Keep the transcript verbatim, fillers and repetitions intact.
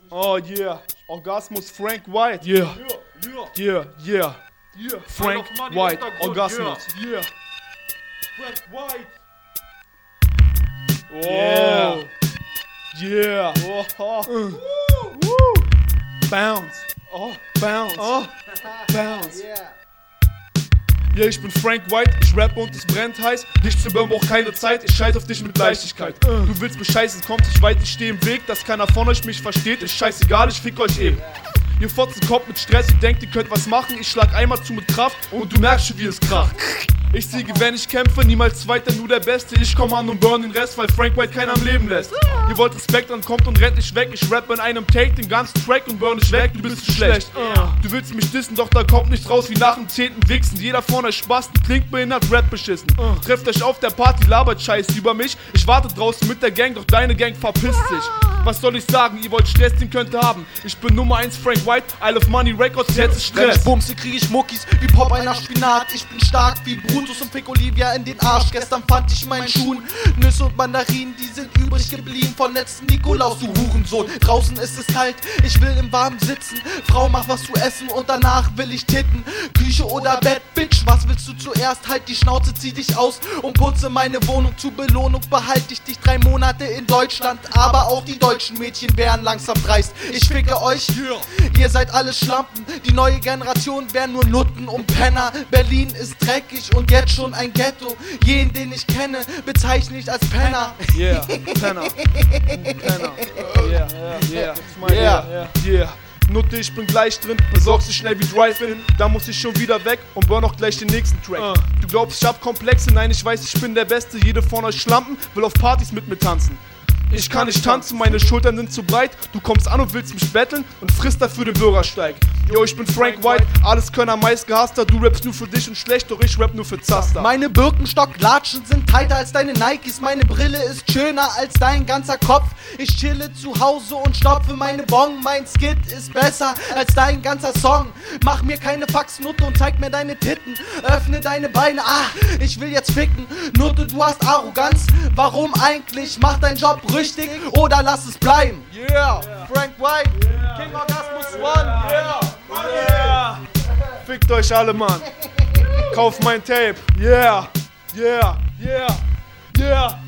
Oh yeah, Orgasmus Frank White. Yeah, Yeah, yeah, yeah. Frank White, Orgasmus. Yeah. Frank White. Oh. Yeah. Oh. Uh. Woo. Bounce. Oh. Bounce. Oh. Bounce. Yeah. Ja, ich bin Frank White, ich rappe und es brennt heiß. Dich zu hören braucht keine Zeit, ich scheiß auf dich mit Leichtigkeit. Du willst mich scheißen, kommt nicht weit, ich steh im Weg. Dass keiner von euch mich versteht, ist scheißegal, ich fick euch eben. Ihr Fotzen kommt mit Stress, ihr denkt, ihr könnt was machen. Ich schlag einmal zu mit Kraft und du merkst schon, wie es kracht. Ich siege, wenn ich kämpfe, niemals Zweiter, nur der Beste. Ich komm an und burn den Rest, weil Frank White keiner am Leben lässt. Ihr wollt Respekt, dann kommt und rennt nicht weg. Ich rappe in einem Take den ganzen Track und burn dich weg, du bist zu schlecht. Du willst mich dissen, doch da kommt nichts raus wie nach dem zehnten Wichsen. Jeder von euch Spasten klingt behindert, Rap beschissen. Trefft euch auf der Party, labert Scheiße über mich. Ich warte draußen mit der Gang, doch deine Gang verpisst sich. Was soll ich sagen, ihr wollt Stress, den könnt ihr haben. Ich bin Nummer eins Frank White, I Love Money Records, jetzt ist Wenn ich Stress. bumse, krieg ich Muckis wie Pop einer Spinat. Ich bin stark wie Brutus und fick Olivia in den Arsch. Gestern fand ich meinen Schuhen Nüsse und Mandarinen, die sind übrig geblieben von letzten Nikolaus, du Hurensohn. Draußen ist es kalt, ich will im Warmen sitzen. Frau, mach was zu essen und danach will ich titten. Küche oder Bett, Bitch, was willst du zuerst? Halt die Schnauze, zieh dich aus und putze meine Wohnung. Zur Belohnung behalte ich dich drei Monate in Deutschland. Aber auch die deutschen Mädchen wären langsam dreist. Ich ficke euch, ihr seid alle Schlampen. Die neue Generation wären nur Nutten und Penner. Berlin ist dreckig und jetzt schon ein Ghetto. Jeden, den ich kenne, bezeichne ich als Penner. Yeah, Penner. Penner. Yeah, yeah, Yeah. yeah, yeah. Nutte, ich bin gleich drin, besorgst dich schnell wie Drive-In. Da muss ich schon wieder weg und burn auch gleich den nächsten Track. Uh. Du glaubst, ich hab Komplexe? Nein, ich weiß, ich bin der Beste. Jede von euch Schlampen will auf Partys mit mir tanzen. Ich kann nicht tanzen, meine Schultern sind zu breit. Du kommst an und willst mich betteln und frisst dafür den Bürgersteig. Yo, ich bin Frank White, alles Könner, meist gehasster. Du rappst nur für dich und schlecht, doch ich rap nur für Zaster. Meine Birkenstock-Latschen sind tighter als deine Nikes. Meine Brille ist schöner als dein ganzer Kopf. Ich chille zu Hause und stopfe meine Bong. Mein Skit ist besser als dein ganzer Song. Mach mir keine Faxnutte und zeig mir deine Titten. Öffne deine Beine, ah, ich will jetzt ficken. Nutte, du hast Arroganz, warum eigentlich? Mach deinen Job richtig oder lass es bleiben. Yeah, Frank White, King Orgasmus One, yeah. Yeah. Fickt euch alle, Mann. Kauf mein Tape. Yeah, yeah, yeah, yeah.